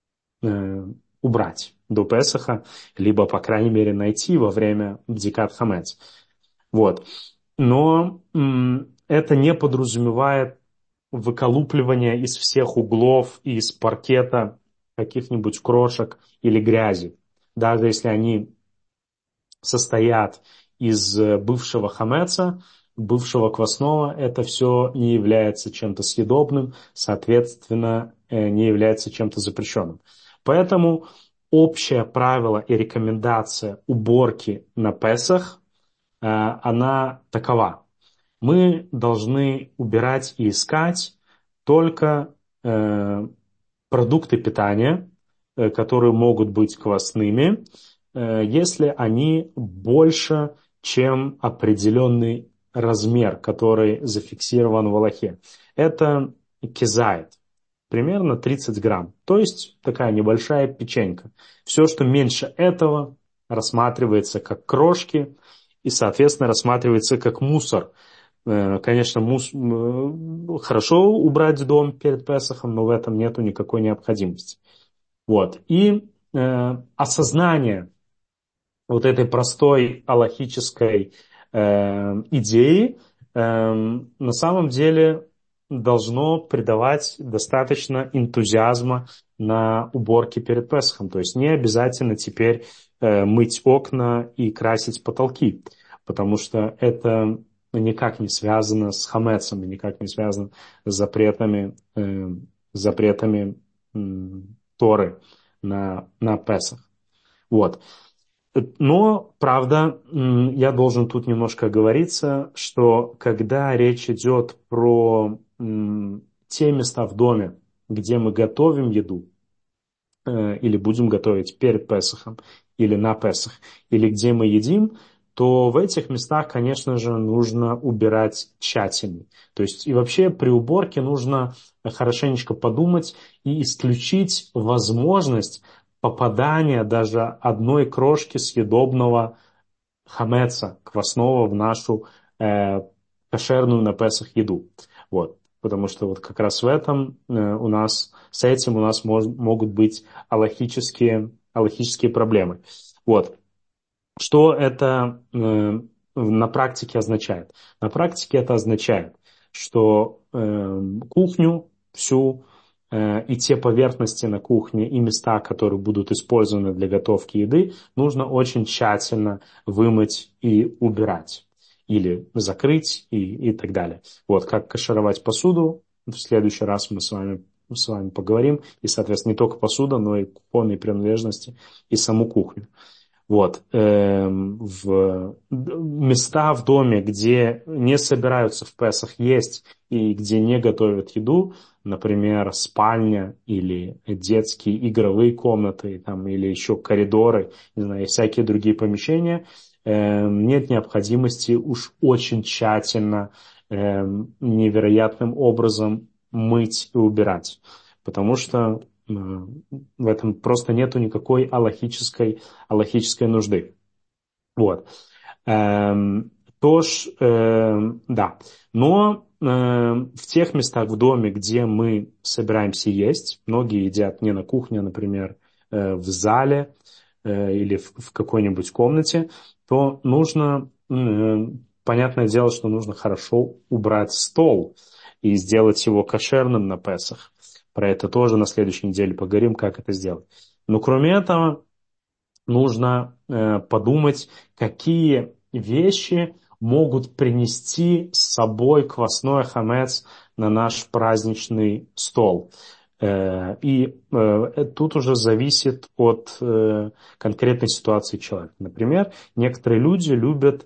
э, убрать до Песаха, либо, по крайней мере, найти во время бдикат хамец. Вот. Но м, это не подразумевает выколупливание из всех углов и из паркета каких-нибудь крошек или грязи. Даже если они состоят из э, бывшего хамеца, бывшего квасного, это все не является чем-то съедобным, соответственно, э, не является чем-то запрещенным. Поэтому общее правило и рекомендация уборки на Песах, э, она такова. Мы должны убирать и искать только э, продукты питания, э, которые могут быть квасными, э, если они больше, чем определенный размер, который зафиксирован в Аллахе. Это кизайт, примерно тридцать грамм, то есть такая небольшая печенька. Все, что меньше этого, рассматривается как крошки и, соответственно, рассматривается как мусор. Э, Конечно, мус... м, хорошо убрать дом перед Песохом, но в этом нету никакой необходимости. Вот. И э, осознание вот этой простой аллахической э, идеи э, на самом деле должно придавать достаточно энтузиазма на уборке перед Песохом. То есть не обязательно теперь э, мыть окна и красить потолки, потому что это никак не связано с хамецом, и никак не связано с запретами, э, запретами м, Торы на, на Песах. Вот. Но, правда, м, я должен тут немножко оговориться, что когда речь идет про м, те места в доме, где мы готовим еду, э, или будем готовить перед Песохом, или на Песах, или где мы едим, то в этих местах, конечно же, нужно убирать тщательно. То есть и вообще при уборке нужно хорошенечко подумать и исключить возможность попадания даже одной крошки съедобного хамеца, квасного, в нашу э, кошерную на Песах еду. Вот. Потому что вот как раз в этом э, у нас, с этим у нас мож, могут быть аллахические, аллахические проблемы. Вот. Что это э, на практике означает? На практике это означает, что э, кухню всю э, и те поверхности на кухне и места, которые будут использованы для готовки еды, нужно очень тщательно вымыть и убирать. Или закрыть и, и так далее. Вот, как кашировать посуду, в следующий раз мы с вами, с вами поговорим. И, соответственно, не только посуда, но и кухонные принадлежности и саму кухню. Вот. Эм, в места в доме, где не собираются в Песах есть и где не готовят еду, например, спальня или детские игровые комнаты, там, или еще коридоры, не знаю, и всякие другие помещения, эм, нет необходимости уж очень тщательно, эм, невероятным образом мыть и убирать. Потому что э, в этом просто нету никакой аллахической аллахической нужды. Вот. Эм, тоже, эм, да. Но эм, в тех местах в доме, где мы собираемся есть, многие едят не на кухне, а, например, э, в зале э, или в, в какой-нибудь комнате, то нужно, э, понятное дело, что нужно хорошо убрать стол и сделать его кошерным на Песах. Про это тоже на следующей неделе поговорим, как это сделать. Но кроме этого, нужно э, подумать, какие вещи могут принести с собой квасной хамец на наш праздничный стол. Э, и э, тут уже зависит от э, конкретной ситуации человека. Например, некоторые люди любят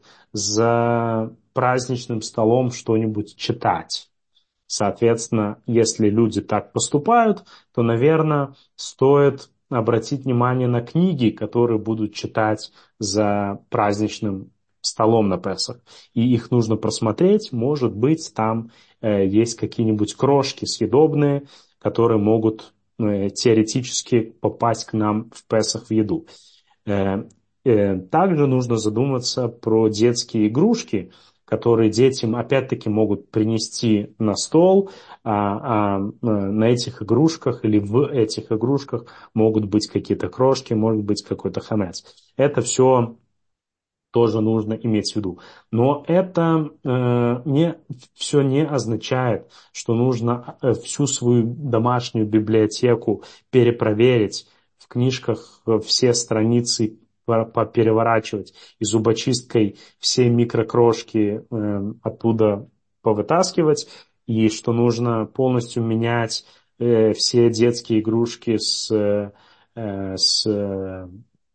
за праздничным столом что-нибудь читать. Соответственно, если люди так поступают, то, наверное, стоит обратить внимание на книги, которые будут читать за праздничным столом на Песах, и их нужно просмотреть, может быть, там э, есть какие-нибудь крошки съедобные, которые могут э, теоретически попасть к нам в Песах в еду. Э, э, также нужно задуматься про детские игрушки, которые детям опять-таки могут принести на стол, а, а э, на этих игрушках или в этих игрушках могут быть какие-то крошки, может быть какой-то хамец. Это все тоже нужно иметь в виду. Но это э, не, все не означает, что нужно э, всю свою домашнюю библиотеку перепроверить, в книжках э, все страницы переворачивать и зубочисткой все микрокрошки э, оттуда повытаскивать, и что нужно полностью менять э, все детские игрушки с, э, с э,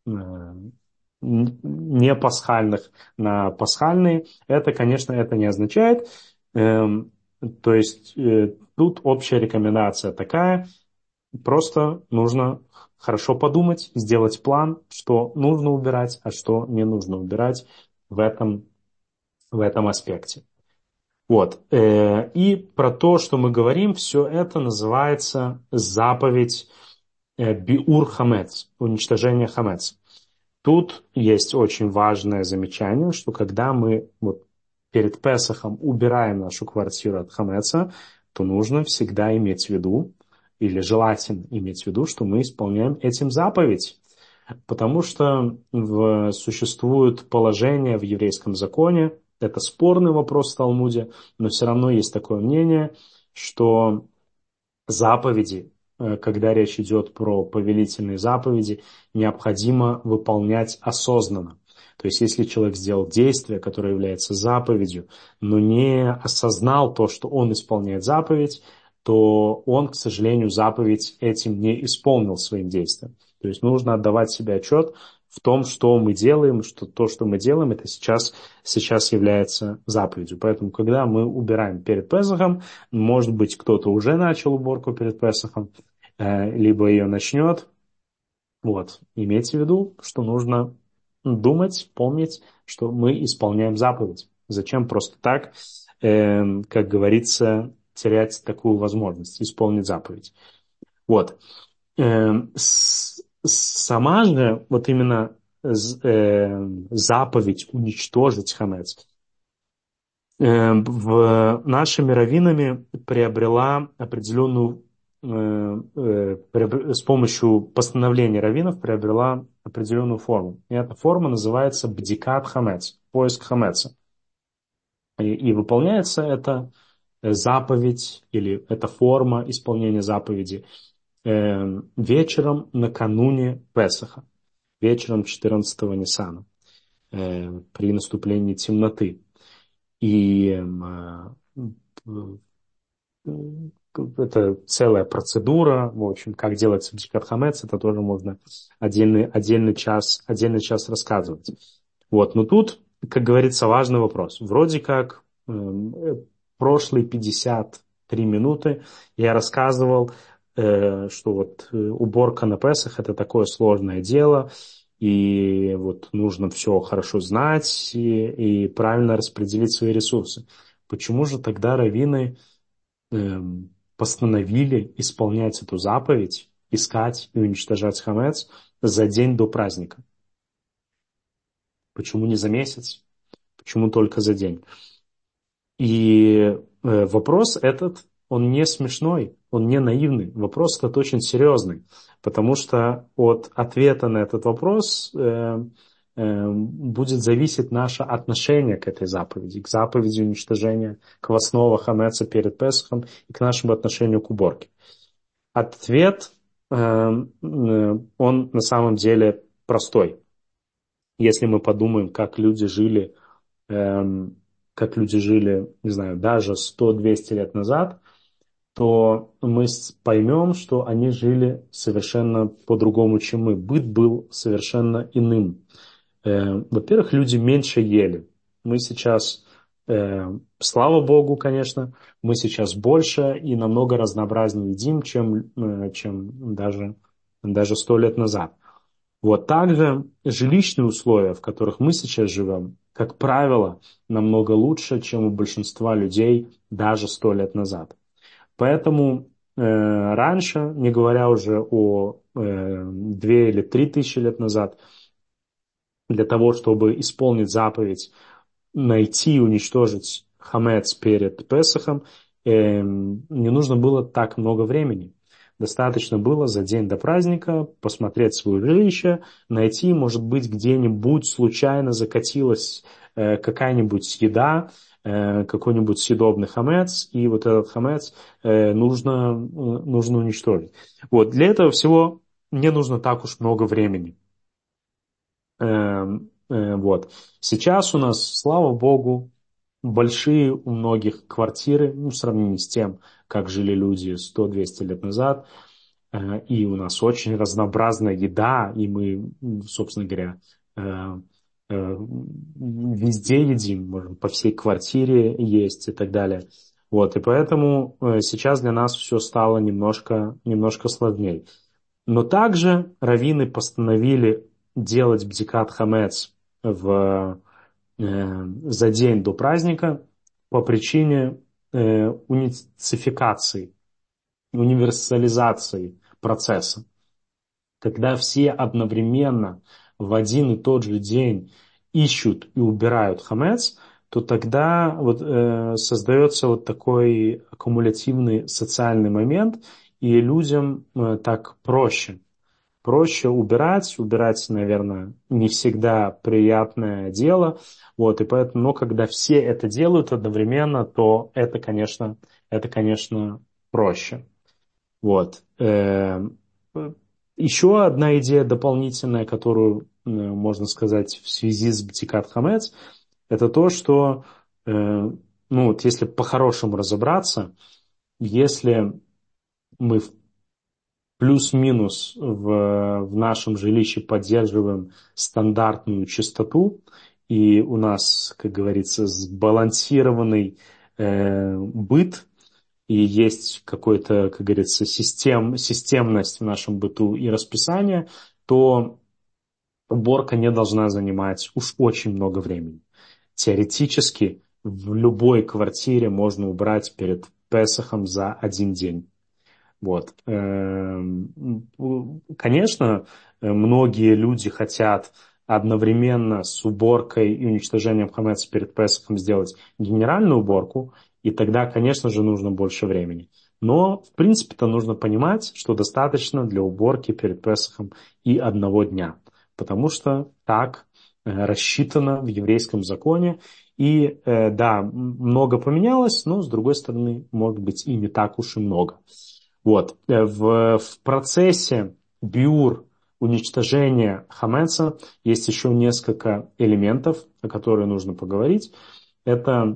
не пасхальных на пасхальные. Это, конечно, это не означает. Эм, то есть э, тут общая рекомендация такая. Просто нужно хорошо подумать, сделать план, что нужно убирать, а что не нужно убирать в этом, в этом аспекте. Вот. Э, и про то, что мы говорим, все это называется заповедь э, биур хамец, уничтожение хамец. Тут есть очень важное замечание, что когда мы вот перед Песахом убираем нашу квартиру от хамеца, то нужно всегда иметь в виду, или желательно иметь в виду, что мы исполняем этим заповедь. Потому что в, существует положение в еврейском законе, это спорный вопрос в Талмуде, но все равно есть такое мнение, что заповеди, э, когда речь идет про повелительные заповеди, необходимо выполнять осознанно. То есть, если человек сделал действие, которое является заповедью, но не осознал то, что он исполняет заповедь, то он, к сожалению, заповедь этим не исполнил своим действием. То есть, нужно отдавать себе отчет в том, что мы делаем, что то, что мы делаем, это сейчас, сейчас является заповедью. Поэтому, когда мы убираем перед Песахом, может быть, кто-то уже начал уборку перед Песахом, э, либо ее начнет. Вот. Имейте в виду, что нужно думать, помнить, что мы исполняем заповедь. Зачем просто так, э, как говорится, терять такую возможность, исполнить заповедь. Вот. Э, с, сама же, вот именно э, заповедь уничтожить хамец, э, в, нашими раввинами приобрела определенную, э, э, приобр- с помощью постановления раввинов приобрела определенную форму. И эта форма называется бдикат хамец, поиск хамеца. И, и выполняется эта заповедь или эта форма исполнения заповеди э, вечером накануне Песаха, вечером четырнадцатого Ниссана, э, при наступлении темноты. И э, это целая процедура, в общем, как делается бдикат хамец, это тоже можно отдельный, отдельный час, отдельный час рассказывать. Вот, но тут, как говорится, важный вопрос. Вроде как э, прошлые пятьдесят три минуты я рассказывал, э, что вот э, уборка на Песах это такое сложное дело, и вот нужно все хорошо знать и, и правильно распределить свои ресурсы. Почему же тогда раввины эм, постановили исполнять эту заповедь, искать и уничтожать хамец за день до праздника? Почему не за месяц? Почему только за день? И э, вопрос этот, он не смешной, он не наивный. Вопрос этот очень серьезный, потому что от ответа на этот вопрос э, э, будет зависеть наше отношение к этой заповеди, к заповеди уничтожения квасного хамеца перед Песохом и к нашему отношению к уборке. Ответ, э, э, он на самом деле простой. Если мы подумаем, как люди жили эм, как люди жили, не знаю, даже сто-двести лет назад, то мы поймем, что они жили совершенно по-другому, чем мы. Быт был совершенно иным. Э, во-первых, люди меньше ели. Мы сейчас, э, слава Богу, конечно, мы сейчас больше и намного разнообразнее едим, чем, э, чем даже, даже сто лет назад. Вот также жилищные условия, в которых мы сейчас живем, как правило, намного лучше, чем у большинства людей даже сто лет назад. Поэтому э, раньше, не говоря уже о э, две или три тысячи лет назад, для того, чтобы исполнить заповедь найти и уничтожить хамец перед Песахом, эм, не нужно было так много времени. Достаточно было за день до праздника посмотреть свое жилище, найти, может быть, где-нибудь случайно закатилась э, какая-нибудь еда, э, какой-нибудь съедобный хамец, и вот этот хамец э, нужно, э, нужно уничтожить. Вот, для этого всего не нужно так уж много времени. Эм, э, вот. Сейчас у нас, слава богу, большие у многих квартиры, ну, в сравнении с тем, как жили люди сто-двести лет назад. Э, и у нас очень разнообразная еда, и мы, м, собственно говоря, э, э, везде едим, можем по всей квартире есть и так далее. Вот, и поэтому э, сейчас для нас все стало немножко, немножко сложнее. Но также раввины постановили делать бдикат хамец в, э, за день до праздника по причине э, унификации, универсализации процесса. Когда все одновременно в один и тот же день ищут и убирают хамец, то тогда вот, э, создается вот такой аккумулятивный социальный момент, и людям э, так проще проще убирать. Убирать, наверное, не всегда приятное дело. Вот, и поэтому, но когда все это делают одновременно, то это, конечно, это, конечно, проще. Вот. Эм, Еще одна идея дополнительная, которую э, можно сказать в связи с Бтикат Хамец, это то, что, э, ну вот если по-хорошему разобраться, если мы в плюс-минус в, в нашем жилище поддерживаем стандартную чистоту, и у нас, как говорится, сбалансированный э, быт, и есть какой-то, как говорится, систем, системность в нашем быту и расписание, то уборка не должна занимать уж очень много времени. Теоретически в любой квартире можно убрать перед Песахом за один день. Вот. Эм, Конечно, многие люди хотят одновременно с уборкой и уничтожением хамеца перед Песохом сделать генеральную уборку, и тогда, конечно же, нужно больше времени. Но, в принципе-то, нужно понимать, что достаточно для уборки перед Песохом и одного дня, потому что так э, рассчитано в еврейском законе. И э, да, много поменялось, но, с другой стороны, может быть, и не так уж и много. Вот. Э, В, в процессе биур, уничтожения хамеца, есть еще несколько элементов, о которых нужно поговорить. Это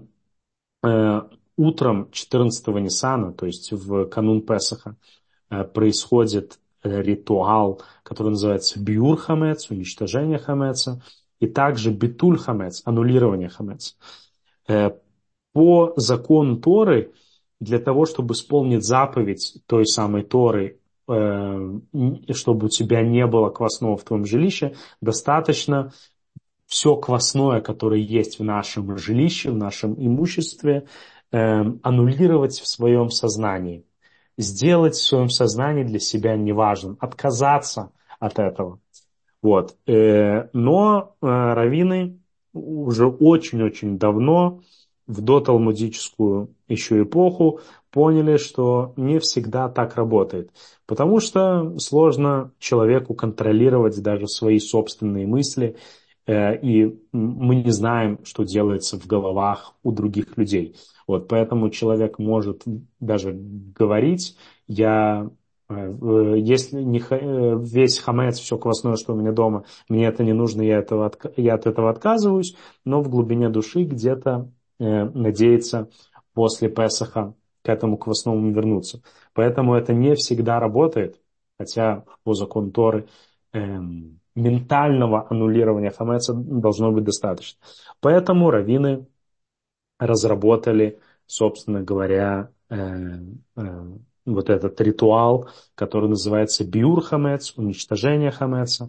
э, утром четырнадцатого Ниссана, то есть в канун Песаха, э, происходит э, ритуал, который называется биур хамец, уничтожение хамеца, и также битуль хамец, аннулирование хамеца. Э, по закону Торы, для того, чтобы исполнить заповедь той самой Торы, э, чтобы у тебя не было квасного в твоем жилище, достаточно все квасное, которое есть в нашем жилище, в нашем имуществе, э, аннулировать в своем сознании. Сделать в своем сознании для себя неважным, отказаться от этого. Вот. Э, Но э, раввины уже очень-очень давно, в доталмудическую еще эпоху, поняли, что не всегда так работает. Потому что сложно человеку контролировать даже свои собственные мысли, э, и мы не знаем, что делается в головах у других людей. Вот, поэтому человек может даже говорить: я Э, Если не, ха- э, весь хамец, все квасное, что у меня дома, мне это не нужно, я, этого, отка- я от этого отказываюсь, но в глубине души где-то э, надеется после Песаха к этому квасному вернуться. Поэтому это не всегда работает, хотя по закону Торы эм, ментального аннулирования хамеца должно быть достаточно. Поэтому раввины разработали, собственно говоря, э, э, вот этот ритуал, который называется биур хамец, уничтожение хамеца.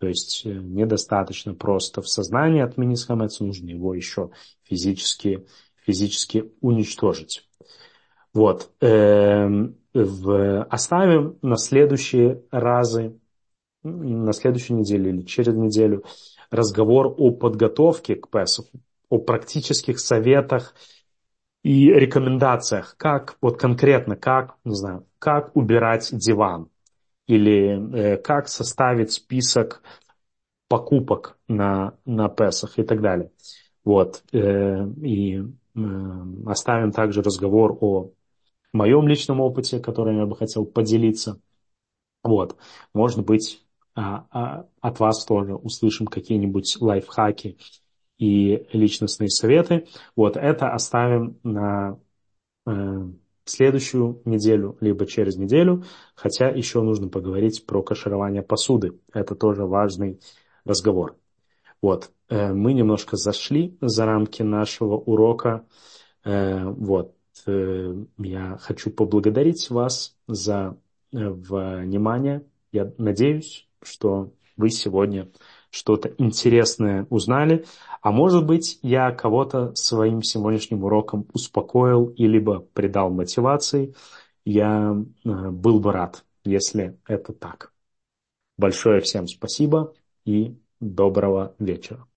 То есть э, недостаточно просто в сознании отменить хамец, нужно его еще физически, физически уничтожить. Вот. Эм, в, оставим на следующие разы, на следующей неделе или через неделю разговор о подготовке к Песаху, о практических советах и рекомендациях, как вот конкретно, как, не знаю, как убирать диван или э, как составить список покупок на, на Песах и так далее. Вот. Э, и э, оставим также разговор о моем личном опыте, которым я бы хотел поделиться. Вот. Может быть, а, а, от вас тоже услышим какие-нибудь лайфхаки и личностные советы. Вот это оставим на э, следующую неделю, либо через неделю, хотя еще нужно поговорить про каширование посуды. Это тоже важный разговор. Вот, э, мы немножко зашли за рамки нашего урока. Э, вот, э, я хочу поблагодарить вас за э, внимание. Я надеюсь, что вы сегодня что-то интересное узнали, а может быть, я кого-то своим сегодняшним уроком успокоил и либо придал мотивации. Я э, был бы рад, если это так. Большое всем спасибо и доброго вечера.